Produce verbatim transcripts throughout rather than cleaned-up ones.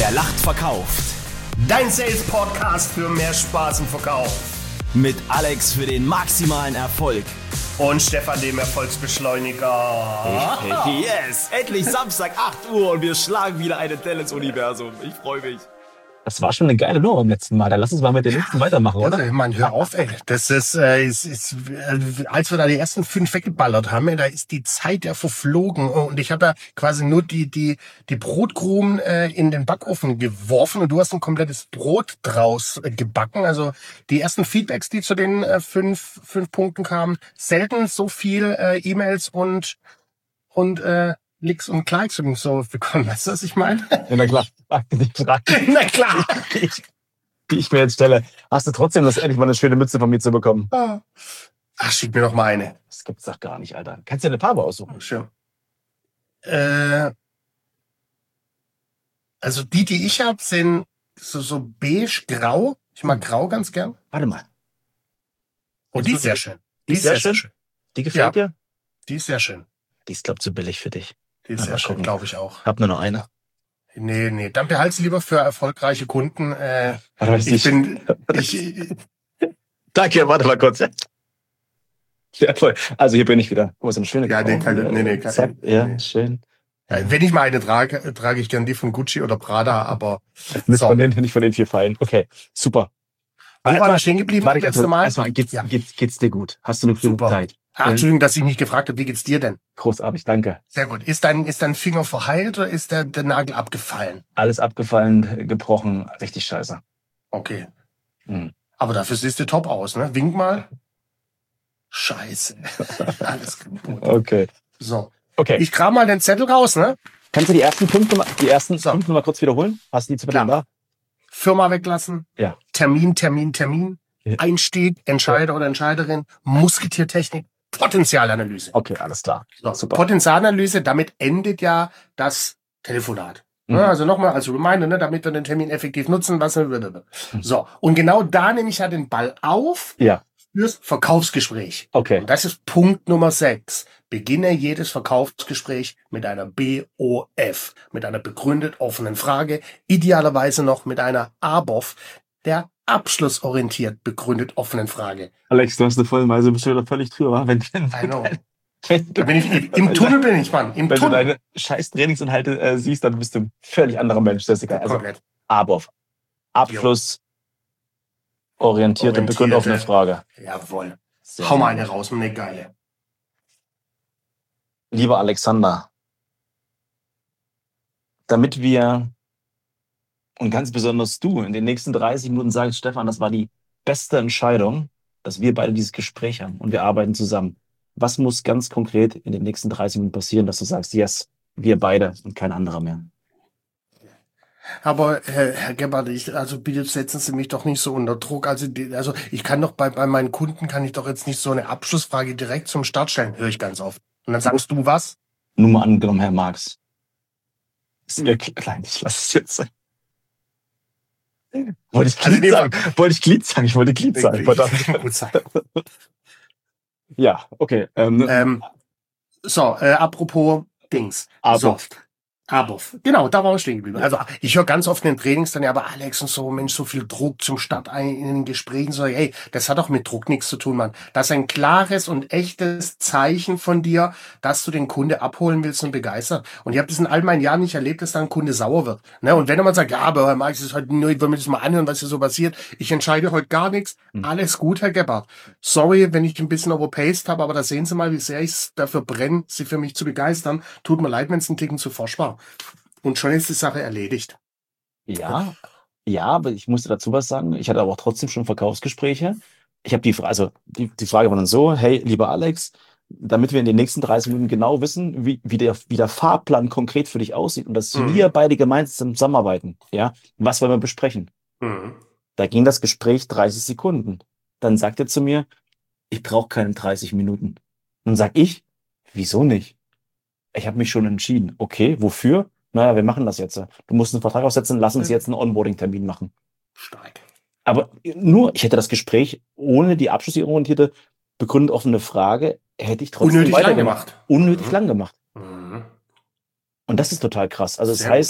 Wer lacht, verkauft. Dein Sales-Podcast für mehr Spaß im Verkauf. Mit Alex für den maximalen Erfolg. Und Stefan, dem Erfolgsbeschleuniger. Yes! Endlich Samstag, acht Uhr und wir schlagen wieder eine Delle ins Universum. Ich freue mich. Das war schon eine geile Nummer beim letzten Mal. Dann lass uns mal mit den nächsten weitermachen, oder? Also, Mann, hör auf, ey. Das ist, äh, ist, ist äh, als wir da die ersten fünf weggeballert haben, ey, da ist die Zeit ja verflogen. Und ich habe da quasi nur die die die Brotkrumen äh, in den Backofen geworfen und du hast ein komplettes Brot draus äh, gebacken. Also die ersten Feedbacks, die zu den äh, fünf fünf Punkten kamen, selten so viel äh, E-Mails und und äh, Licks und Klicks und so bekommen. Weißt du, was ich meine? Ja, na klar. Die Frage, Na klar. die ich, die ich mir jetzt stelle. Hast du trotzdem das endlich mal eine schöne Mütze von mir zu bekommen? Ach, schick mir doch mal eine. Das gibt's doch gar nicht, Alter. Kannst du dir eine Farbe aussuchen? Schön. Äh, also die, die ich habe, sind so, so beige-grau. Ich mag grau ganz gern. Warte mal. Oh, die ist sehr schön. Die ist sehr schön? Die gefällt dir? Die ist sehr schön. Die ist, glaub ich, zu billig für dich. Die ist Ja, sehr mal schön, gucken. glaube ich auch. Hab nur noch eine. Nee, nee, dann behalte sie lieber für erfolgreiche Kunden. Äh, Warte mal, ich, ich bin... ich, Danke, warte mal kurz. Ja, voll. Also hier bin ich wieder. Guck mal, so eine schöne Ja, nee, Frau. keine- nee, nee, keine- Zack, ja, nee. schön. ja, wenn ich mal eine trage, trage ich gern die von Gucci oder Prada, aber... Nicht, So. von den, nicht von den vier Pfeilen. Okay, super. Wo war Erstmal- das stehen geblieben Warte, das letzte Mal? Erstmal, geht's, Ja. geht's, geht's dir gut? Hast du eine genug Super. Zeit? Ah, Entschuldigung, dass ich nicht gefragt habe, wie geht's dir denn? Großartig, danke. Sehr gut. Ist dein, ist dein Finger verheilt oder ist der, der Nagel abgefallen? Alles abgefallen, gebrochen, richtig scheiße. Okay. Hm. Aber dafür siehst du top aus, ne? Wink mal. Scheiße. Alles kaputt. Okay. So. Okay. Ich kram mal den Zettel raus, ne? Kannst du die ersten fünf Nummer, die ersten So. fünf Nummer kurz wiederholen? Hast du die zu Klar. da? Firma weglassen. Ja. Termin, Termin, Termin. Ja. Einstieg, Entscheider oder Entscheiderin. Musketiertechnik. Potenzialanalyse. Okay, alles klar. So. Super. Potenzialanalyse, damit endet ja das Telefonat. Mhm. Ja, also nochmal als Reminder, ne, damit wir den Termin effektiv nutzen, was so. Und genau da nehme ich ja den Ball auf Ja, fürs Verkaufsgespräch. okay. Und das ist Punkt Nummer sechs. Beginne jedes Verkaufsgespräch mit einer B O F, mit einer begründet offenen Frage, idealerweise noch mit einer A B O F, der abschlussorientiert begründet offenen Frage. Alex, du hast eine Vollmeise, bist du wieder völlig drüber, wenn, wenn, I know. wenn, Da du, bin ich, im Tunnel bin ich, Mann, im wenn du Tunnel. deine scheiß Trainingsinhalte äh, siehst, dann bist du ein völlig anderer Mensch, das ist egal. Also, Komplett. A B O F. Abschluss orientierte, Orientierte. begründet offene Frage. Jawohl. Sehr Hau mal gut. eine raus, eine geile. Lieber Alexander, damit wir und ganz besonders du in den nächsten dreißig Minuten sagst, Stefan, das war die beste Entscheidung, dass wir beide dieses Gespräch haben und wir arbeiten zusammen. Was muss ganz konkret in den nächsten dreißig Minuten passieren, dass du sagst, yes, wir beide und kein anderer mehr? Aber Herr, Herr Gebhardt, ich, also bitte setzen Sie mich doch nicht so unter Druck. Also, die, also ich kann doch bei, bei meinen Kunden kann ich doch jetzt nicht so eine Abschlussfrage direkt zum Start stellen, höre ich ganz oft. Und dann sagst du was? Nur mal angenommen, Herr Marx. Ist mir klein, ich lasse es jetzt sein. Wollte ich Also, Glied nee, sagen? Wollte ich Glied sagen? Ich wollte Glied sagen. Verdammt. Gut sein. Ja, okay. Ähm, Ähm, so, äh, apropos Dings. A B O So. F. A B O F. Genau, da waren wir stehen geblieben. Also ich höre ganz oft in den Trainings dann ja, aber Alex und so, Mensch, so viel Druck zum Start ein- in den Gesprächen. So, ey, das hat doch mit Druck nichts zu tun, Mann. Das ist ein klares und echtes Zeichen von dir, dass du den Kunde abholen willst und begeistern. Und ich habe das in all meinen Jahren nicht erlebt, dass da ein Kunde sauer wird. Ne? Und wenn er mal sagt, ja, aber Herr Marx, es ist heute nur, ich will mir das mal anhören, was hier so passiert. Ich entscheide heute gar nichts. Hm. Alles gut, Herr Gebhardt. Sorry, wenn ich ein bisschen overpaced habe, aber da sehen Sie mal, wie sehr ich dafür brenne, Sie für mich zu begeistern. Tut mir leid, wenn es ein Ticken zu forsch war. Und schon ist die Sache erledigt. Ja, ja, aber ich musste dazu was sagen. Ich hatte aber auch trotzdem schon Verkaufsgespräche. Ich habe die Frage, also die, die Frage war dann so, hey, lieber Alex, damit wir in den nächsten dreißig Minuten genau wissen, wie, wie, der, wie der Fahrplan konkret für dich aussieht und dass Mhm. wir beide gemeinsam zusammenarbeiten, ja, was wollen wir besprechen? Mhm. Da ging das Gespräch dreißig Sekunden. Dann sagt er zu mir, ich brauche keine dreißig Minuten. Dann sag ich, wieso nicht? Ich habe mich schon entschieden. Okay, wofür? Naja, wir machen das jetzt. Du musst einen Vertrag aufsetzen, lass uns jetzt einen Onboarding-Termin machen. Stark. Aber nur, ich hätte das Gespräch ohne die abschlussorientierte, begründet offene Frage, hätte ich trotzdem Unnötig lang weitergemacht. gemacht. Unnötig Mhm. lang gemacht. Mhm. Und das ist total krass. Also das Sehr heißt, gut.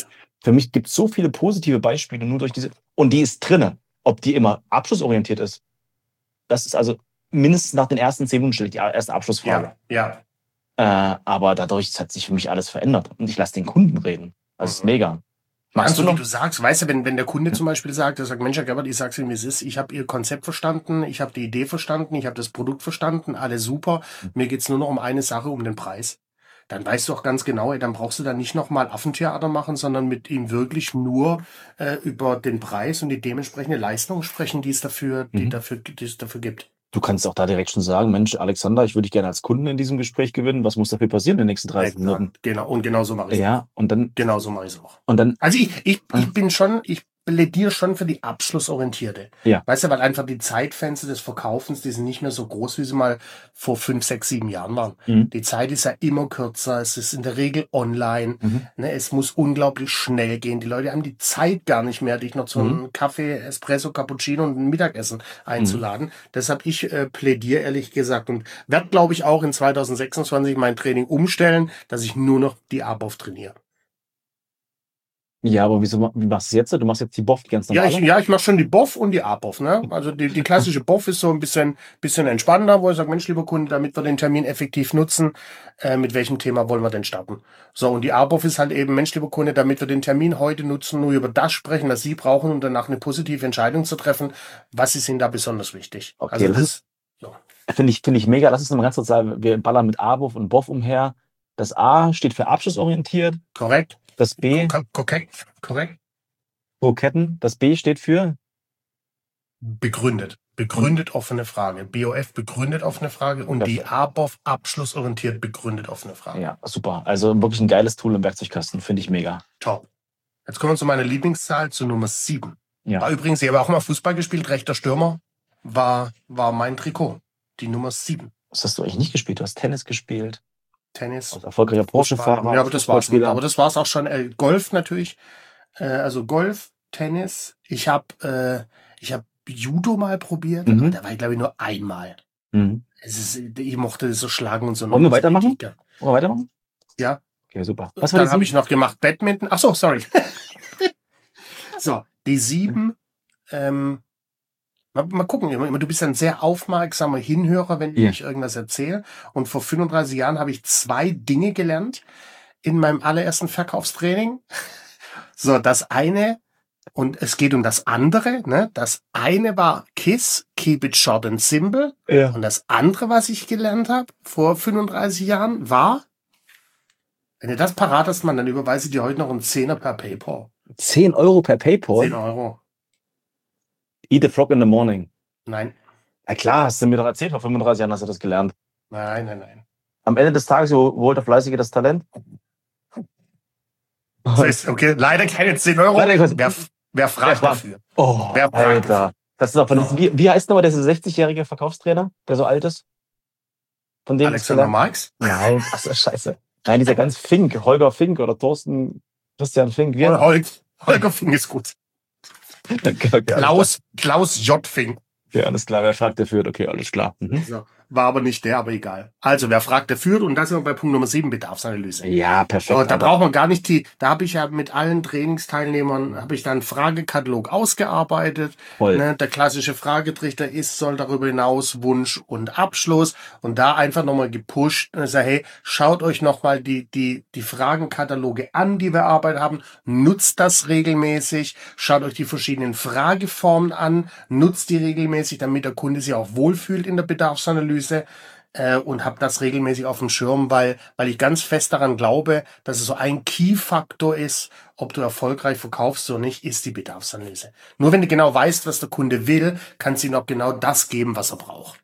Für mich gibt es so viele positive Beispiele nur durch diese. Und die ist drinne. Ob die immer abschlussorientiert ist, das ist also mindestens nach den ersten zehn Minuten die erste Abschlussfrage. Ja, ja. Äh, aber dadurch hat sich für mich alles verändert. Und ich lasse den Kunden reden. Das ist mega. Machst du, wie du sagst, weißt du, wenn, wenn der Kunde zum Beispiel sagt, der sagt, Mensch, Herr Gerbert, ich sag's Ihnen, wie es ist, ich habe Ihr Konzept verstanden, ich habe die Idee verstanden, ich habe das Produkt verstanden, alles super, mir geht's nur noch um eine Sache, um den Preis. Dann weißt du auch ganz genau, ey, dann brauchst du da nicht nochmal Affentheater machen, sondern mit ihm wirklich nur äh, über den Preis und die dementsprechende Leistung sprechen, die es dafür, die Mhm. dafür, die es dafür gibt. Du kannst auch da direkt schon sagen, Mensch, Alexander, ich würde dich gerne als Kunden in diesem Gespräch gewinnen. Was muss dafür passieren in den nächsten dreißig Minuten? Genau, und genau so mache ich es. Ja, und dann, Genau so mache ich es auch. und dann, Also ich, ich, Ah. ich bin schon, ich plädiere schon für die Abschlussorientierte. Ja. Weißt du, weil einfach die Zeitfenster des Verkaufens, die sind nicht mehr so groß, wie sie mal vor fünf, sechs, sieben Jahren waren. Mhm. Die Zeit ist ja immer kürzer, es ist in der Regel online, Mhm. ne, es muss unglaublich schnell gehen. Die Leute haben die Zeit gar nicht mehr, dich noch zu einem Kaffee, Espresso, Cappuccino und ein Mittagessen einzuladen. Deshalb ich äh, plädiere ehrlich gesagt und werde, glaube ich, auch in zwanzig sechsundzwanzig mein Training umstellen, dass ich nur noch die A B O F trainiere. Ja, aber wieso ma- wie machst du es jetzt? Du machst jetzt die B O F ganz Ja, normal. ich, ja, ich mache schon die B O F und die A B O F. Ne? Also die, die klassische B O F ist so ein bisschen, bisschen entspannter, wo ich sage, Mensch, lieber Kunde, damit wir den Termin effektiv nutzen, äh, mit welchem Thema wollen wir denn starten? So, und die A B O F ist halt eben, Mensch, lieber Kunde, damit wir den Termin heute nutzen, nur über das sprechen, was Sie brauchen, um danach eine positive Entscheidung zu treffen. Was ist Ihnen da besonders wichtig? Okay, also das ist- so. Finde ich, finde ich mega. Lass uns nochmal ganz kurz sagen, wir ballern mit A B O F und B O F umher. Das A steht für abschlussorientiert, Korrekt? das B Ko- Korrekt? Korrekt? Kroketten, das B steht für Begründet. Begründet offene Frage. B O F begründet offene Frage und die Perfekt. A B O F abschlussorientiert begründet offene Frage. ja, super. Also wirklich ein geiles Tool im Werkzeugkasten, finde ich mega. Top. Jetzt kommen wir zu meiner Lieblingszahl, zu Nummer sieben. Ja. War übrigens, ich habe auch mal Fußball gespielt, rechter Stürmer, war, war mein Trikot. Die Nummer sieben. Was hast du eigentlich nicht gespielt? Du hast Tennis gespielt, Tennis. als erfolgreicher Porsche-Fahrer, Ja, aber das war's. Fußballspieler. Aber das war's auch schon. Äh, Golf natürlich. Äh, also Golf, Tennis. Ich habe äh, ich hab Judo mal probiert, Mhm. aber da war ich glaube ich nur einmal. Mhm. Es ist, ich mochte das so schlagen und so. Wollen wir weitermachen? Ja. Wollen wir weitermachen? Ja. Okay, super. Was war Dann die habe sieben? ich noch gemacht Badminton. Ach so, sorry. So, die sieben. Ähm, mal, mal gucken. Du bist ein sehr aufmerksamer Hinhörer, wenn Ja. ich irgendwas erzähle. Und vor fünfunddreißig Jahren habe ich zwei Dinge gelernt in meinem allerersten Verkaufstraining. So, das eine, und es geht um das andere, ne? Das eine war KISS, Keep It Short and Simple. Ja. Und das andere, was ich gelernt habe vor fünfunddreißig Jahren, war, wenn du das parat hast, man, dann überweise ich dir heute noch einen Zehner per PayPal. zehn Euro per PayPal? zehn Euro. Eat a frog in the morning. Nein, Na klar, hast du mir doch erzählt, vor fünfunddreißig Jahren hast du das gelernt. nein, nein, nein. Am Ende des Tages holt der Fleißige das Talent. Das heißt, okay, leider keine zehn Euro. Warte kurz. Wer, wer fragt Wer fragt? dafür? Oh, Wer fragt Alter. Das ist doch von, Oh. wie, wie heißt nochmal der sechzigjährige Verkaufstrainer, der so alt ist? Von dem Alexander Marx? Nein, ach so, scheiße. Nein, dieser ganz Fink, Holger Fink oder Thorsten Christian Fink. Wie Hol- Holg, Holger Fink ist gut. okay, Klaus, Klaus J. Fink. Okay, alles klar, wer fragt, der führt. Okay, alles klar. Mhm. So. War aber nicht der, aber egal. Also, wer fragt, der führt. Und da sind wir bei Punkt Nummer sieben, Bedarfsanalyse. Ja, perfekt. So, da Alter. braucht man gar nicht die, da habe ich ja mit allen Trainingsteilnehmern, habe ich dann einen Fragekatalog ausgearbeitet. Voll. Ne, der klassische Fragetrichter ist, soll darüber hinaus Wunsch und Abschluss. Und da einfach nochmal gepusht und sage, hey, schaut euch nochmal die, die, die Fragenkataloge an, die wir erarbeitet haben. Nutzt das regelmäßig. Schaut euch die verschiedenen Frageformen an. Nutzt die regelmäßig, damit der Kunde sich auch wohlfühlt in der Bedarfsanalyse. Äh, und habe das regelmäßig auf dem Schirm, weil weil ich ganz fest daran glaube, dass es so ein Key-Faktor ist, ob du erfolgreich verkaufst oder nicht, ist die Bedarfsanalyse. Nur wenn du genau weißt, was der Kunde will, kannst du ihm auch genau das geben, was er braucht.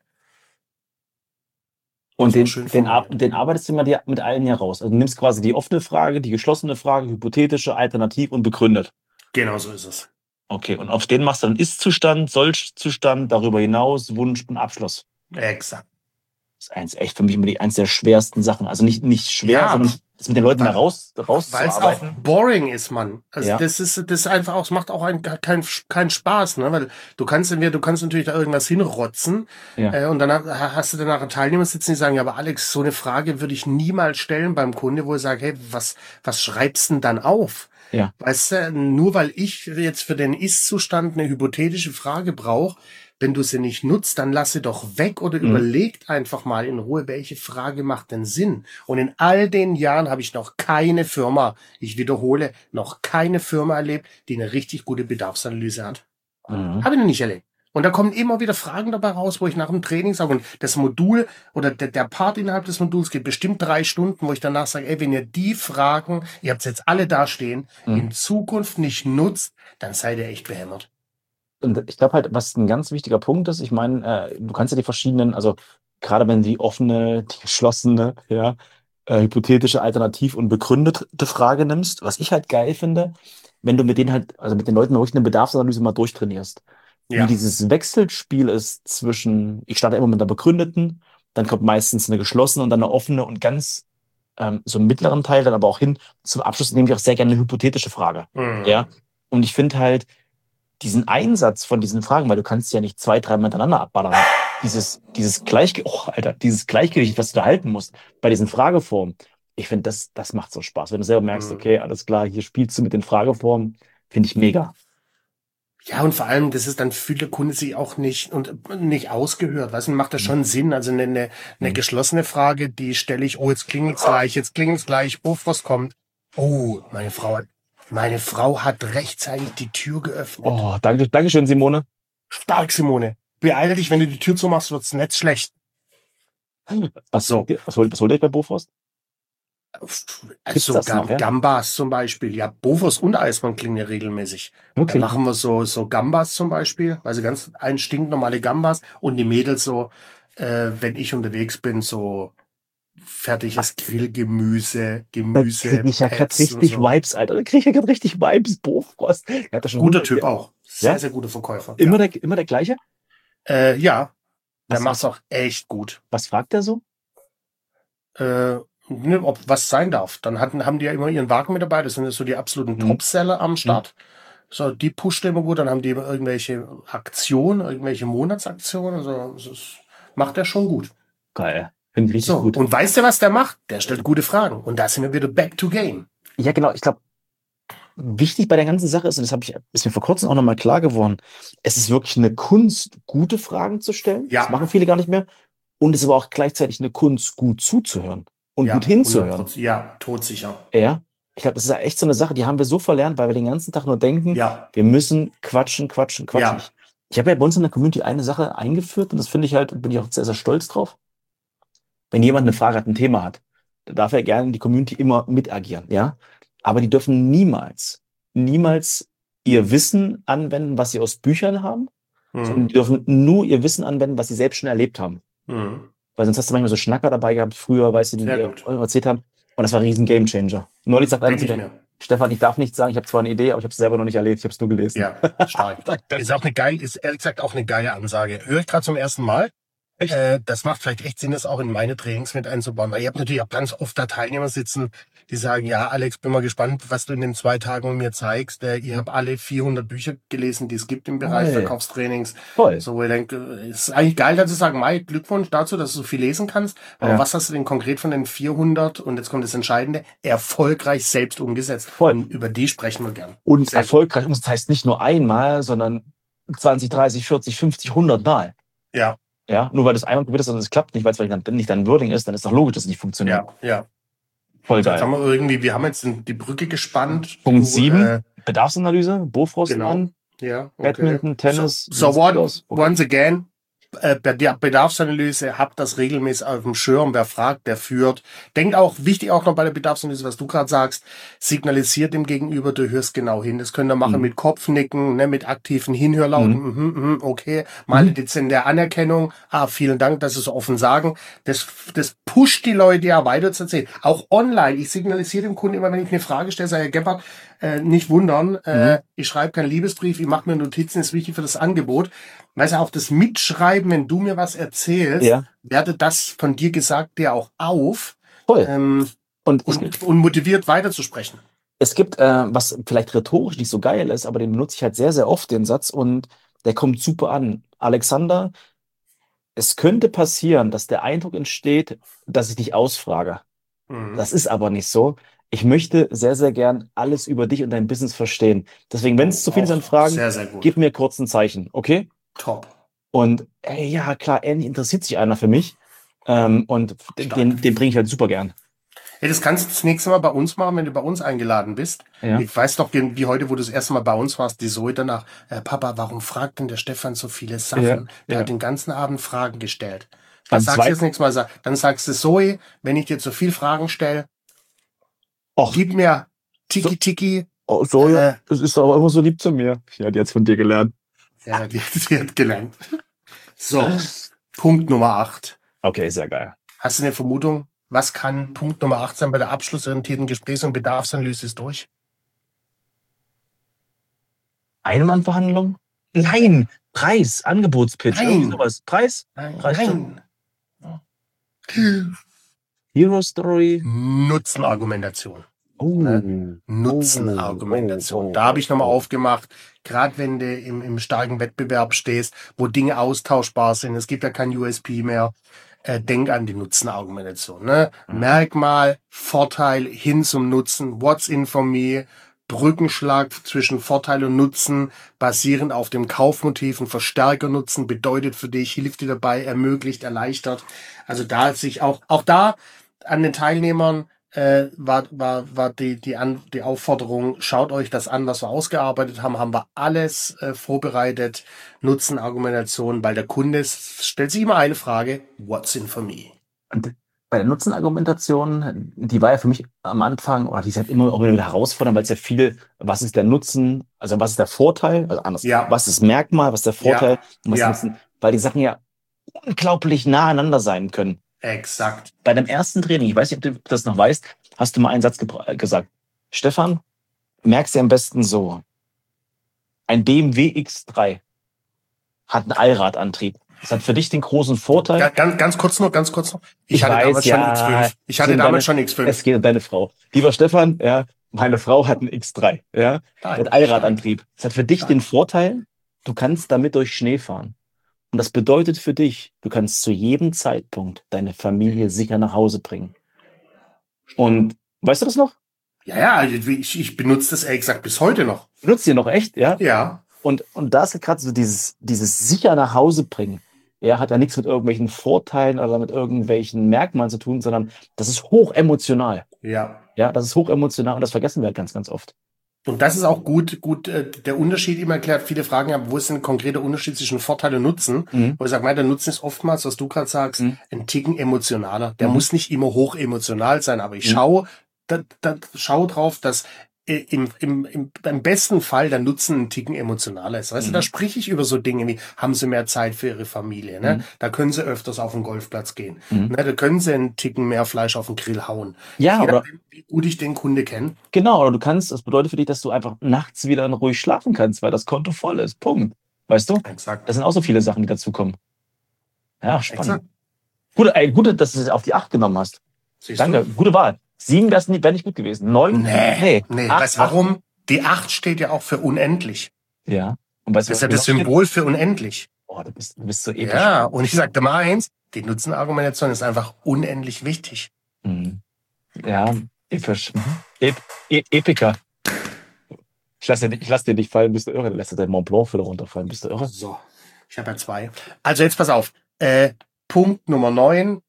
Und den, Das war schön den, ar- formuliert. den arbeitest du immer die, mit allen hier raus. Also du nimmst quasi die offene Frage, die geschlossene Frage, hypothetische, alternativ und begründet. Genau so ist es. Okay, und auf den machst du dann Ist-Zustand, Soll-Zustand, darüber hinaus, Wunsch und Abschluss. Exakt. Das ist eins, echt für mich immer die eins der schwersten Sachen. Also nicht, nicht schwer, Ja, sondern das mit den Leuten Weil- da raus, Weil es auch rauszuarbeiten. boring ist, Mann. Also Ja. das ist das ist einfach auch, es macht auch ein, keinen keinen Spaß, ne? Weil du kannst entweder, du kannst natürlich da irgendwas hinrotzen Ja. äh, und dann ha- hast du danach einen Teilnehmer sitzen, die sagen, ja, aber Alex, so eine Frage würde ich niemals stellen beim Kunde, wo ich sage, hey, was was schreibst du denn dann auf? Ja. Weißt du, nur weil ich jetzt für den Ist-Zustand eine hypothetische Frage brauche, wenn du sie nicht nutzt, dann lass sie doch weg oder Mhm. überlegt einfach mal in Ruhe, welche Frage macht denn Sinn? Und in all den Jahren habe ich noch keine Firma, ich wiederhole, noch keine Firma erlebt, die eine richtig gute Bedarfsanalyse hat. Mhm. Habe ich noch nicht erlebt. Und da kommen immer wieder Fragen dabei raus, wo ich nach dem Training sage, und das Modul oder der, der Part innerhalb des Moduls geht bestimmt drei Stunden, wo ich danach sage, ey, wenn ihr die Fragen, ihr habt jetzt alle dastehen, Mhm. in Zukunft nicht nutzt, dann seid ihr echt behämmert. Und ich glaube halt, was ein ganz wichtiger Punkt ist, ich meine, äh, du kannst ja die verschiedenen, also gerade wenn die offene, die geschlossene, ja, äh, hypothetische, alternativ und begründete Frage nimmst, was ich halt geil finde, wenn du mit denen halt, also mit den Leuten wirklich eine Bedarfsanalyse mal durchtrainierst. Ja. Wie dieses Wechselspiel ist zwischen, ich starte immer mit einer begründeten, dann kommt meistens eine geschlossene und dann eine offene und ganz ähm, so einen mittleren Teil, dann aber auch hin zum Abschluss nehme ich auch sehr gerne eine hypothetische Frage. Mhm. Ja. Und ich finde halt diesen Einsatz von diesen Fragen, weil du kannst ja nicht zwei, drei miteinander abballern. Dieses, dieses Gleichgewicht, oh, Alter, dieses Gleichgewicht, was du da halten musst bei diesen Frageformen. Ich finde, das, das macht so Spaß. Wenn du selber merkst, Mhm. okay, alles klar, hier spielst du mit den Frageformen, finde ich mega. Ja, und vor allem, das ist dann fühlt der Kunde sich auch nicht und nicht ausgehört. Weißt du, macht das schon Sinn. Also eine, eine, eine Mhm. geschlossene Frage, die stelle ich, oh, jetzt klingelt's gleich, jetzt klingelt's gleich, oh, was kommt? Oh, meine Frau hat, meine Frau hat rechtzeitig die Tür geöffnet. Oh, danke, danke schön, Simone. Stark, Simone. Beeile dich, wenn du die Tür zumachst, wird's nicht schlecht. Was, So. was, holt, was holt ihr bei Bofrost? Also das Gam noch, ja? Gambas zum Beispiel. Ja, Bofors und Eismann klingen ja regelmäßig. Da Wirklich? machen wir so, so Gambas zum Beispiel, also ganz ein stinknormale Gambas und die Mädels so, äh, wenn ich unterwegs bin, so fertiges Grillgemüse, Da Gemüse, kriege ich ja gerade Pads und richtig so. Vibes, Alter. Da kriege ich ja gerade richtig Vibes, Bofrost. Der hat das schon Guter hundert- Typ auch. Sehr, Ja? sehr guter Verkäufer. Immer, der, immer der gleiche? Ja, äh, ja der Was- macht's auch echt gut. Was fragt der so? Äh, ne, ob was sein darf. Dann hatten, haben die ja immer ihren Wagen mit dabei. Das sind ja so die absoluten Mhm. Topseller am Start. So, die pusht immer gut. Dann haben die immer irgendwelche Aktionen, irgendwelche Monatsaktionen. Also, das ist, macht er schon gut. Geil. Finde ich richtig So, gut. und weißt du, was der macht? Der stellt gute Fragen. Und da sind wir wieder back to game. Ja, genau. Ich glaube, wichtig bei der ganzen Sache ist, und das habe ich, ist mir vor kurzem auch nochmal klar geworden, es ist wirklich eine Kunst, gute Fragen zu stellen. Ja. Das machen viele gar nicht mehr. Und es ist aber auch gleichzeitig eine Kunst, gut zuzuhören und Ja, gut hinzuhören. hundert Prozent. Ja, todsicher. Ja. Ich glaube, das ist ja echt so eine Sache, die haben wir so verlernt, weil wir den ganzen Tag nur denken, Ja, wir müssen quatschen, quatschen, quatschen. Ja. Ich habe ja bei uns in der Community eine Sache eingeführt und das finde ich halt, bin ich auch sehr, sehr stolz drauf. Wenn jemand eine Frage hat, ein Thema hat, dann darf er gerne in die Community immer mit agieren, ja. Aber die dürfen niemals, niemals ihr Wissen anwenden, was sie aus Büchern haben, sondern Mhm. die dürfen nur ihr Wissen anwenden, was sie selbst schon erlebt haben. Mhm. Weil sonst hast du manchmal so Schnacker dabei gehabt, früher, weißt du, die Sehr dir gut. erzählt haben. Und das war ein riesen Gamechanger. Neulich sagt einer Denk zu ich mir, mir. Stefan, ich darf nichts sagen, ich habe zwar eine Idee, aber ich habe es selber noch nicht erlebt, ich habe es nur gelesen. Ja, stark. Ist auch eine geile, ist ehrlich gesagt auch eine geile Ansage. Höre ich gerade zum ersten Mal. Echt? Äh, das macht vielleicht echt Sinn, das auch in meine Trainings mit einzubauen. Weil ihr habt natürlich auch ganz oft da Teilnehmer sitzen, die sagen, ja, Alex, bin mal gespannt, was du in den zwei Tagen mir zeigst. Äh, ihr habt alle vierhundert Bücher gelesen, die es gibt im Bereich Geil. Verkaufstrainings. Toll. So, wo ich denke, es ist eigentlich geil, dass du sagst, Mai, Glückwunsch dazu, dass du so viel lesen kannst. Aber Ja. was hast du denn konkret von den vierhundert, und jetzt kommt das Entscheidende, erfolgreich selbst umgesetzt? Voll. Und über die sprechen wir gern. Und Sehr gut. erfolgreich, und das heißt nicht nur einmal, sondern zwanzig, dreißig, vierzig, fünfzig, hundert Mal. Ja, Ja, nur weil das einmal probiert ist und es klappt nicht, weil es vielleicht dann nicht dein Wording ist, dann ist doch logisch, dass es nicht funktioniert. ja, ja. Voll Jetzt haben geil. wir irgendwie, wir haben jetzt die Brücke gespannt. Punkt Du, sieben. Äh, Bedarfsanalyse, Bofrost Genau. an, ja, okay. Badminton, Tennis. So, so sieht's what, gut aus. Okay. once again, äh, bei der Bedarfsanalyse, habt das regelmäßig auf dem Schirm. Wer fragt, der führt. Denkt auch, wichtig auch noch bei der Bedarfsanalyse, was du gerade sagst, signalisiert dem Gegenüber, du hörst genau hin. Das könnt ihr machen Mhm. mit Kopfnicken, ne, mit aktiven Hinhörlauten. Mhm. Mhm, okay, mal eine Mhm. dezente Anerkennung. Ah, vielen Dank, dass Sie es so offen sagen. Das, das pusht die Leute ja weiter zu erzählen. Auch online. Ich signalisiere dem Kunden immer, wenn ich eine Frage stelle, sage, Herr Gebhardt, äh, nicht wundern, äh, Mhm. ich schreibe keinen Liebesbrief, ich mache mir Notizen, ist wichtig für das Angebot. Weißt du, auch das Mitschreiben, wenn du mir was erzählst, Ja, werde das von dir Gesagte auch auf. voll. Ähm, Und, es Und, gibt, und motiviert weiterzusprechen. es gibt äh, was vielleicht rhetorisch nicht so geil ist, aber den benutze ich halt sehr, sehr oft, den Satz, und der kommt super an. Alexander, es könnte passieren, dass der Eindruck entsteht, dass ich dich ausfrage. Mhm. Das ist aber nicht so. Ich möchte sehr, sehr gern alles über dich und dein Business verstehen. Deswegen, wenn es zu viel Auch sind Fragen, sehr, sehr gut. gib mir kurz ein Zeichen, okay? Top. Und ey, ja, klar, endlich interessiert sich einer für mich. Ähm, und Stark. den, den bringe ich halt super gern. Hey, das kannst du das nächste Mal bei uns machen, wenn du bei uns eingeladen bist. Ja. Ich weiß noch, wie heute, wo du das erste Mal bei uns warst, die Zoe danach, äh, Papa, warum fragt denn der Stefan so viele Sachen? Ja, Der ja. hat den ganzen Abend Fragen gestellt. Beim Das sagst du zweiten- jetzt nächstes Mal. sag- Dann sagst du, Zoe, wenn ich dir zu viel Fragen stelle, Och, gib mir Tiki Tiki. oh, so, ja. Äh, Das ist aber immer so lieb zu mir. Ja, die hat's von dir gelernt. ja, die, die hat gelernt. So, Punkt Nummer acht. Okay, sehr geil. Hast du eine Vermutung? Was kann Punkt Nummer acht sein bei der abschlussorientierten Gesprächs- und Bedarfsanalyse? Ist durch? Einwandverhandlung? Nein, Preis, Angebotspitch, Nein. irgendwie sowas. Preis? Nein. Reicht Nein. Hero Story? Nutzenargumentation. Oh. Nutzenargumentation. Oh, oh, Da habe ich nochmal oh. aufgemacht, gerade wenn du im, im starken Wettbewerb stehst, wo Dinge austauschbar sind, es gibt ja kein U S P mehr, äh, denk an die Nutzenargumentation. Ne? Mhm. Merkmal, Vorteil hin zum Nutzen, what's in for me, Brückenschlag zwischen Vorteil und Nutzen, basierend auf dem Kaufmotiv. Ein Verstärkernutzen bedeutet für dich, hilft dir dabei, ermöglicht, erleichtert. Also da hat sich auch, auch da an den Teilnehmern äh, war, war, war die, die, an, die Aufforderung, schaut euch das an, was wir ausgearbeitet haben, haben wir alles äh, vorbereitet, Nutzenargumentation, weil der Kunde s- stellt sich immer eine Frage, what's in for me? Und bei der Nutzenargumentation, die war ja für mich am Anfang, oder die ist halt immer auch wieder herausfordernd, weil es ja viel, was ist der Nutzen, also was ist der Vorteil, also anders, Ja. was ist das Merkmal, was ist der Vorteil, und was Ja. ist der Nutzen, weil die Sachen ja unglaublich nah aneinander sein können. Exakt. Bei dem ersten Training, ich weiß nicht, ob du das noch weißt, hast du mal einen Satz gebra- gesagt. Stefan, merkst du am besten so, ein B M W X drei hat einen Allradantrieb. Das hat für dich den großen Vorteil. Ja, ganz, ganz kurz noch, ganz kurz noch. Ich, Ich hatte weiß, damals ja, schon X fünf. Ich hatte sind damals deine- schon X fünf. Es geht um deine Frau. Lieber Stefan, ja, meine Frau hat einen X drei, ja, Nein, mit Allradantrieb. Das hat für dich Stark. den Vorteil, du kannst damit durch Schnee fahren. Und das bedeutet für dich, du kannst zu jedem Zeitpunkt deine Familie sicher nach Hause bringen. Und weißt du das noch? Ja, ja, ich, ich benutze das ehrlich gesagt bis heute noch. Benutzt ihr noch echt, ja? Ja. Und, und da ist halt gerade so dieses, dieses sicher nach Hause bringen. Ja, hat ja nichts mit irgendwelchen Vorteilen oder mit irgendwelchen Merkmalen zu tun, sondern das ist hoch emotional. Ja. Ja, das ist hoch emotional und das vergessen wir halt ganz, ganz oft. Und das ist auch gut, gut, äh, der Unterschied immer erklärt. Viele fragen ja, wo ist denn ein konkreter Unterschied zwischen Vorteil und Nutzen? Mhm. Wo ich sage, der Nutzen ist oftmals, was du gerade sagst, Mhm. ein Ticken emotionaler. Der Mhm. muss nicht immer hoch emotional sein, aber ich Mhm. schaue, da, da, schaue drauf, dass äh, im, im, im, im besten Fall der Nutzen ein Ticken emotionaler ist. Weißt Mhm. du, da sprich ich über so Dinge wie, haben sie mehr Zeit für ihre Familie, ne? Mhm. Da können sie öfters auf den Golfplatz gehen. Mhm. Ne? Da können sie einen Ticken mehr Fleisch auf den Grill hauen. Ja, Je oder nachdem, wie gut ich den Kunde kenne. genau, oder du kannst, das bedeutet für dich, dass du einfach nachts wieder ruhig schlafen kannst, weil das Konto voll ist. Punkt. Weißt du? Exakt. Das sind auch so viele Sachen, die dazukommen. Ja, spannend. Exakt. Gut, ey, gut, dass du es auf die acht genommen hast. Siehst Danke, du? gute Wahl. Sieben wäre nicht, wär nicht gut gewesen. Neun? Nee, nee. Acht, Weißt du warum? Die acht steht ja auch für unendlich. acht. Ja. Und weißt du, Das ist ja was das noch steht? Symbol für unendlich. Oh, du bist, du bist so episch. Ja, und ich sagte mal eins, die Nutzenargumentation ist einfach unendlich wichtig. Mhm. Ja, episch. Ep e Epiker. Ich lasse dir, nicht- ich lass dir nicht fallen, bist du irre. Lass dir dein Mont Blanc wieder runterfallen, bist du irre. So, ich habe ja zwei. Also jetzt pass auf. Äh, Punkt Nummer neun.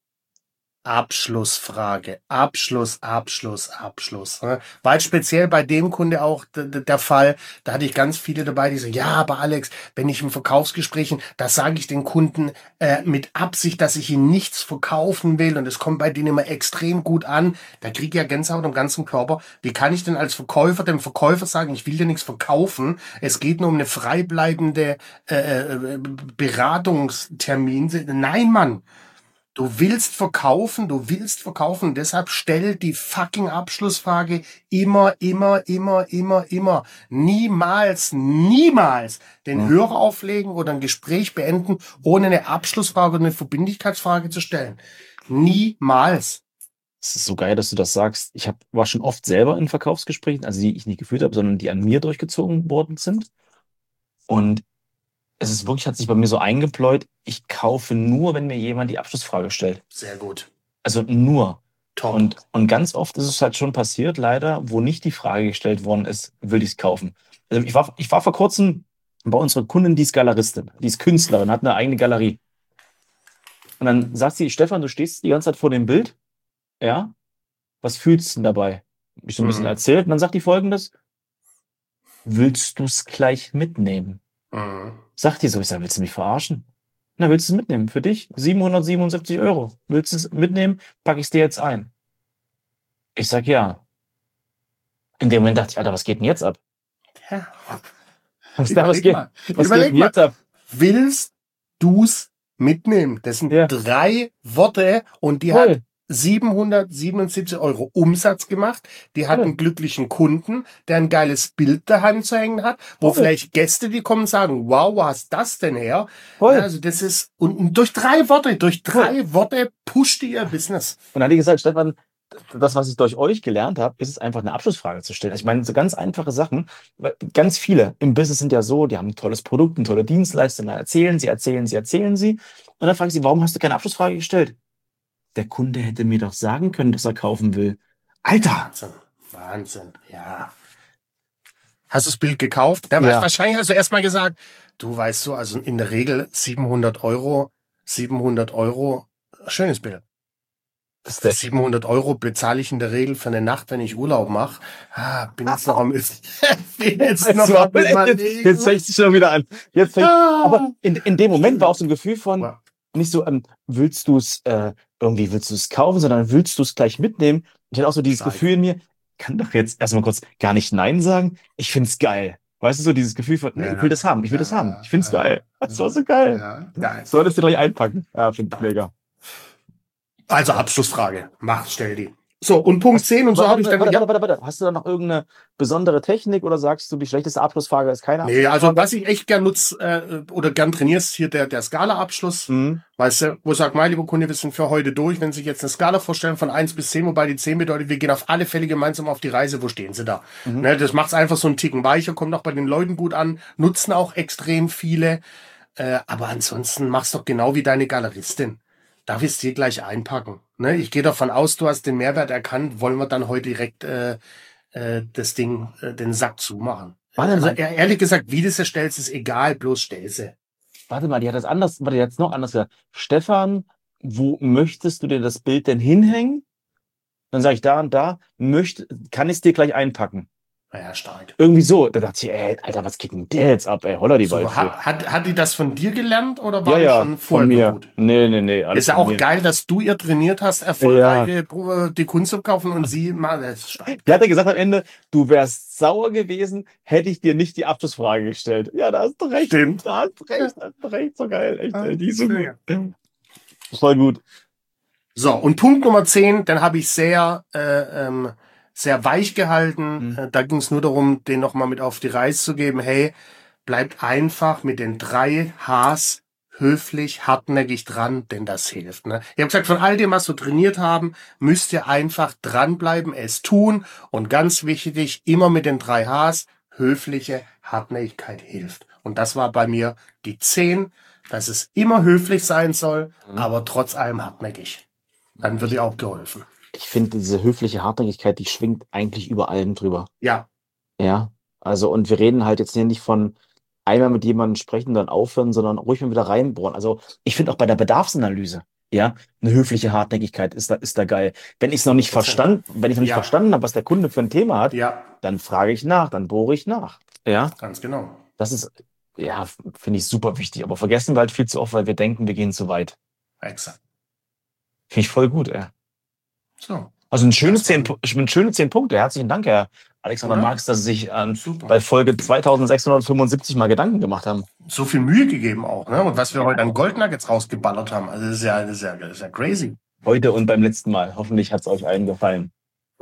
Abschlussfrage. Abschluss, Abschluss, Abschluss. ne? War jetzt speziell bei dem Kunde auch d- d- der Fall. Da hatte ich ganz viele dabei, die sagen, ja, aber Alex, wenn ich im Verkaufsgesprächen, da sage ich den Kunden äh, mit Absicht, dass ich ihnen nichts verkaufen will und es kommt bei denen immer extrem gut an. Da kriege ich ja Gänsehaut am ganzen Körper. Wie kann ich denn als Verkäufer dem Verkäufer sagen, ich will dir nichts verkaufen? Es geht nur um eine freibleibende äh, äh, Beratungstermin. Nein, Mann. Du willst verkaufen, du willst verkaufen, deshalb stell die fucking Abschlussfrage immer, immer, immer, immer, immer. Niemals, niemals den Ja. Hörer auflegen oder ein Gespräch beenden, ohne eine Abschlussfrage oder eine Verbindlichkeitsfrage zu stellen. Niemals. Es ist so geil, dass du das sagst. Ich hab, war schon oft selber in Verkaufsgesprächen, also die ich nicht geführt habe, sondern die an mir durchgezogen worden sind. Und es ist wirklich, hat sich bei mir so eingepläut, ich kaufe nur, wenn mir jemand die Abschlussfrage stellt. Sehr gut. Also nur. Top. Und, und ganz oft ist es halt schon passiert, leider, wo nicht die Frage gestellt worden ist, will ich es kaufen. Also ich war, ich war vor kurzem bei unserer Kundin, die ist Galeristin, die ist Künstlerin, hat eine eigene Galerie. Und dann sagt sie, Stefan, du stehst die ganze Zeit vor dem Bild, ja, was fühlst du denn dabei? Hab ich so ein bisschen Mhm. erzählt und dann sagt die Folgendes, willst du es gleich mitnehmen? Mhm. Sagt die so, ich sag, willst du mich verarschen? Na, willst du es mitnehmen? Für dich siebenhundertsiebenundsiebzig Euro. Willst du es mitnehmen? Packe ich es dir jetzt ein. Ich sag ja. In dem Moment dachte ich, Alter, was geht denn jetzt ab? Ja. Was, da, was Überleg geht, mal. was Überleg geht denn jetzt ab? Willst du's mitnehmen? Das sind Ja. drei Worte und die Voll. hat siebenhundertsiebenundsiebzig Euro Umsatz gemacht. Die hat Voll. einen glücklichen Kunden, der ein geiles Bild daheim zu hängen hat, wo Voll. vielleicht Gäste, die kommen, sagen, wow, wo hast das denn her? Voll. Also das ist, und durch drei Worte, durch drei Worte pusht die ihr Business. Und dann hat die gesagt, Stefan, das, was ich durch euch gelernt habe, ist es einfach eine Abschlussfrage zu stellen. Also ich meine, so ganz einfache Sachen, weil ganz viele im Business sind ja so, die haben ein tolles Produkt, eine tolle Dienstleistung, dann erzählen sie, erzählen sie, erzählen sie. Und dann fragen sie, warum hast du keine Abschlussfrage gestellt? Der Kunde hätte mir doch sagen können, dass er kaufen will. Alter! Wahnsinn, Wahnsinn, ja. Hast du das Bild gekauft? Ja, Ja. Wahrscheinlich hast du erstmal gesagt, du weißt so, also in der Regel siebenhundert Euro, siebenhundert Euro, schönes Bild. Das ist Für der, siebenhundert Euro bezahle ich in der Regel für eine Nacht, wenn ich Urlaub mache. Ah, bin jetzt noch am bin jetzt noch am jetzt, Überlegen. jetzt fängt es schon wieder an. Jetzt fängt, Ah. aber in, in dem Moment war auch so ein Gefühl von, Ja. nicht so, ähm, willst du es äh, irgendwie, willst du es kaufen, sondern willst du es gleich mitnehmen? Ich hatte auch so dieses Stark. Gefühl in mir, kann doch jetzt erstmal kurz gar nicht Nein sagen. Ich find's geil. Weißt du, so dieses Gefühl von, nee, Ja. ich will das haben, ich will das Ja. haben. Ich find's Ja. geil. Das war so geil. Ja, geil. Solltest du gleich einpacken. Ja, finde ich mega. Also Abschlussfrage. Mach, stell die. So, und Punkt zehn und so habe ich dann... warte, ja. warte, warte, warte. Hast du da noch irgendeine besondere Technik oder sagst du, die schlechteste Abschlussfrage ist keine Nee, also Abschlussfrage? was ich echt gern nutze äh, oder gern trainiere, ist hier der, der Skala-Abschluss. Mhm. Weißt du, wo ich sage, mein lieber Kunde, wir sind für heute durch. Wenn Sie sich jetzt eine Skala vorstellen von eins bis zehn, wobei die zehn bedeutet, wir gehen auf alle Fälle gemeinsam auf die Reise, wo stehen Sie da? Mhm. Ne, das macht's einfach so einen Ticken weicher, kommt auch bei den Leuten gut an, nutzen auch extrem viele. Äh, aber ansonsten mach's doch genau wie deine Galeristin. Darf ich es dir gleich einpacken? Ne, ich gehe davon aus, du hast den Mehrwert erkannt. Wollen wir dann heute direkt äh, äh, das Ding, äh, den Sack zumachen? Warte Also mal. e- ehrlich gesagt, wie du sie stellst, ist egal, bloß stell sie. Warte mal, die hat das anders, warte, die hat es noch anders gesagt. Stefan, wo möchtest du dir das Bild denn hinhängen? Dann sage ich da und da, möchte, kann ich es dir gleich einpacken? Naja, stark. Irgendwie so. Da dachte ich, ey, Alter, was geht denn der jetzt ab, ey? Holla die So, Waldfee. hat, hat, hat die das von dir gelernt oder war Ja, die ja, schon von vorher mir. gut? Nee, nee, nee, alles Ist ja von auch mir. geil, dass du ihr trainiert hast, erfolgreich äh, die Kunst zu kaufen und sie mal, das ist stark. Die hat ja gesagt am Ende, du wärst sauer gewesen, hätte ich dir nicht die Abschlussfrage gestellt. Ja, da hast du recht. Stimmt. Da hast du recht, da hast du recht. So geil, echt, Ja, ey, die ist so sehr gut. Voll gut. So, und Punkt Nummer zehn, den habe ich sehr, äh, ähm, sehr weich gehalten. Mhm. Äh, da ging es nur darum, den nochmal mit auf die Reise zu geben. Hey, bleibt einfach mit den drei Hs höflich, hartnäckig dran, denn das hilft. Ne? Ich habe gesagt, von all dem, was wir trainiert haben, müsst ihr einfach dranbleiben, es tun. Und ganz wichtig, immer mit den drei Hs, höfliche Hartnäckigkeit hilft. Und das war bei mir die zehn, dass es immer höflich sein soll, Mhm. aber trotz allem hartnäckig. Dann wird dir auch geholfen. Ich finde, diese höfliche Hartnäckigkeit, die schwingt eigentlich über allem drüber. Ja, Ja, also und wir reden halt jetzt hier nicht von einmal mit jemandem sprechen, dann aufhören, sondern ruhig mal wieder reinbohren. Also ich finde auch bei der Bedarfsanalyse, ja, eine höfliche Hartnäckigkeit ist da, ist da geil. Wenn ich es noch nicht verstanden, wenn ich noch nicht Ja. verstanden habe, was der Kunde für ein Thema hat, ja, dann frage ich nach, dann bohre ich nach. Ja, ganz genau. das ist, ja, finde ich super wichtig. Aber vergessen wir halt viel zu oft, weil wir denken, wir gehen zu weit. Exakt. Finde ich voll gut, ey. So, Also ein schönes Das war- zehn, Pu- ein schöne zehn Punkte. Herzlichen Dank, Herr Alexander Oder? Marx, dass Sie sich ähm, super. bei Folge zweitausendsechshundertfünfundsiebzig mal Gedanken gemacht haben. So viel Mühe gegeben auch, ne? Und was wir heute an Goldnuggets rausgeballert haben, also das ist ja, das ist ja, das ist ja crazy. Heute und beim letzten Mal. Hoffentlich hat es euch allen gefallen.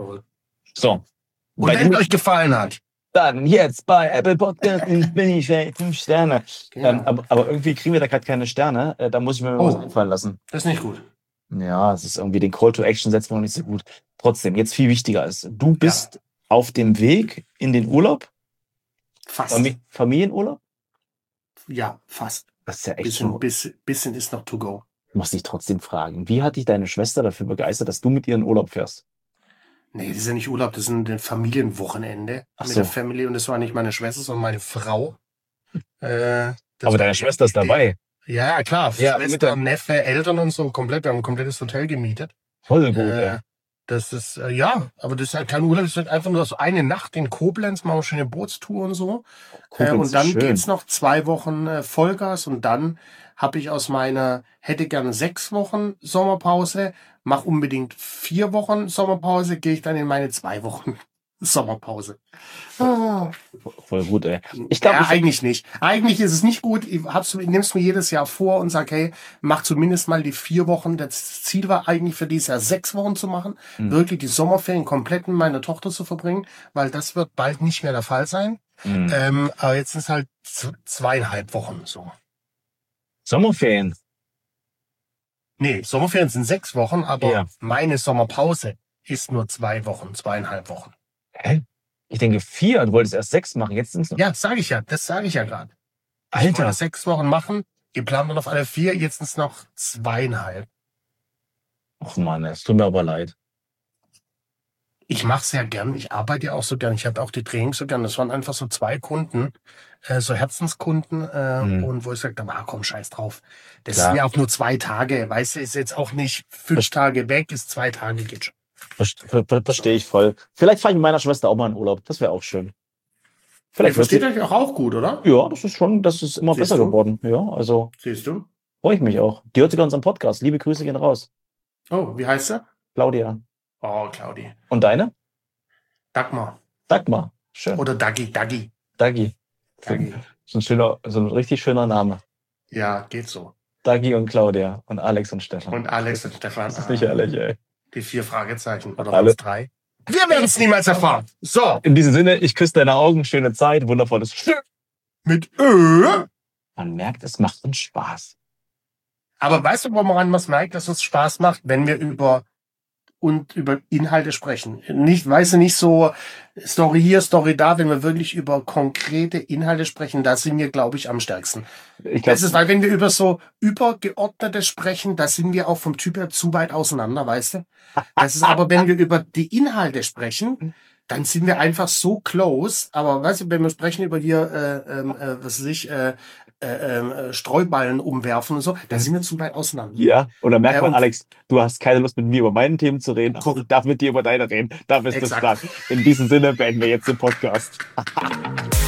So. Und Bei wenn dem, es euch gefallen hat, dann jetzt bei Apple Podcasts bin ich fünf Sterne. genau. Ähm, aber, aber irgendwie kriegen wir da gerade keine Sterne. Äh, da muss ich mir mal Oh. was einfallen lassen. Das ist nicht gut. Ja, es ist irgendwie, den Call to Action setzen wir noch nicht so gut. Trotzdem, jetzt viel wichtiger ist, du bist ja. auf dem Weg in den Urlaub. Fast. Fam- Familienurlaub? Ja, fast. Das ist ja echt bisschen, schon. bisschen, bisschen ist noch to go. Muss ich trotzdem fragen, wie hat dich deine Schwester dafür begeistert, dass du mit ihr in Urlaub fährst? Nee, das ist ja nicht Urlaub, das ist ein Familienwochenende Ach mit so. der Family und das war nicht meine Schwester, sondern meine Frau. Äh, Aber deine Schwester ist dabei. Ja, ja, klar. Ja, Schwester, mit der- Neffe, Eltern und so komplett. Wir haben ein komplettes Hotel gemietet. Voll gut, Äh, ja. Das ist, äh, ja, aber das ist halt kein Urlaub, das ist halt einfach nur so eine Nacht in Koblenz, machen wir schöne Bootstour und so. Äh, Koblenz und dann ist schön. geht's noch zwei Wochen äh, Vollgas und dann habe ich aus meiner, hätte gern sechs Wochen Sommerpause, mach unbedingt vier Wochen Sommerpause, gehe ich dann in meine zwei Wochen Sommerpause. Ah. Voll gut, ey. Ich glaube, ja, ich, eigentlich nicht. Eigentlich ist es nicht gut. Ich hab's, ich nehm's mir jedes Jahr vor und sag, hey, mach zumindest mal die vier Wochen. Das Ziel war eigentlich für dieses Jahr sechs Wochen zu machen. Mhm. Wirklich die Sommerferien komplett mit meiner Tochter zu verbringen, weil das wird bald nicht mehr der Fall sein. Mhm. Ähm, aber jetzt sind es halt z- zweieinhalb Wochen so. Sommerferien. Nee, Sommerferien sind sechs Wochen, aber Ja. meine Sommerpause ist nur zwei Wochen, zweieinhalb Wochen. Hä? Ich denke vier, du wolltest erst sechs machen, jetzt sind es noch. Ja, sage ich ja. Das sage ich ja gerade. Ich Alter. wollte sechs Wochen machen. Geplant waren auf alle vier, jetzt sind es noch zweieinhalb. Ach Mann, es tut mir aber leid. Ich mache es ja gern. Ich arbeite ja auch so gern. Ich habe auch die Trainings so gern. Das waren einfach so zwei Kunden, äh, so Herzenskunden, äh, Mhm. und wo ich gesagt habe, ah komm, scheiß drauf. Das Klar. sind ja auch nur zwei Tage. Weißt du, ist jetzt auch nicht fünf Verst- Tage weg, ist zwei Tage geht schon. Verste- ver- ver- Verstehe ich voll. Vielleicht fahre ich mit meiner Schwester auch mal in Urlaub. Das wäre auch schön. Ihr Vielleicht wird versteht sie, euch auch, auch gut, oder? ja, das ist schon, das ist immer Siehst besser du? geworden. Ja, also Siehst du? freue ich mich auch. Die hört sogar unseren Podcast. Liebe Grüße gehen raus. Oh, wie heißt er? Claudia. Oh, Claudi. Und deine? Dagmar. Dagmar. Schön. Oder Dagi, Dagi. Dagi. Dagi. So ein schöner, so ein richtig schöner Name. Ja, geht so. Dagi und Claudia und Alex und Stefan. Und Alex und Stefan. Das ist nicht ehrlich, ey. Die vier Fragezeichen. Oder Alle- waren es drei? Wir werden es niemals erfahren. So, In diesem Sinne, ich küsse deine Augen, schöne Zeit, wundervolles Stück. mit Ö. Man merkt, es macht uns Spaß. Aber weißt du, woran man es merkt, dass es Spaß macht, wenn wir über und über Inhalte sprechen? Nicht, weißt du, nicht so Story hier, Story da, wenn wir wirklich über konkrete Inhalte sprechen, da sind wir, glaube ich, am stärksten. Ich Das ist, glaube, weil wenn wir über so übergeordnete sprechen, da sind wir auch vom Typ her zu weit auseinander, weißt du? Das ist aber, wenn wir über die Inhalte sprechen, dann sind wir einfach so close. Aber weißt du, wenn wir sprechen über hier, äh, ähm, äh, was weiß ich, äh, äh, äh, Streuballen umwerfen und so, da sind wir zu weit auseinander. ja, und dann merkt Ja, man, und- Alex, du hast keine Lust mit mir über meine Themen zu reden, aber Korrekt. ich darf mit dir über deine reden. Da bist du Exakt. stark. In diesem Sinne beenden wir jetzt den Podcast.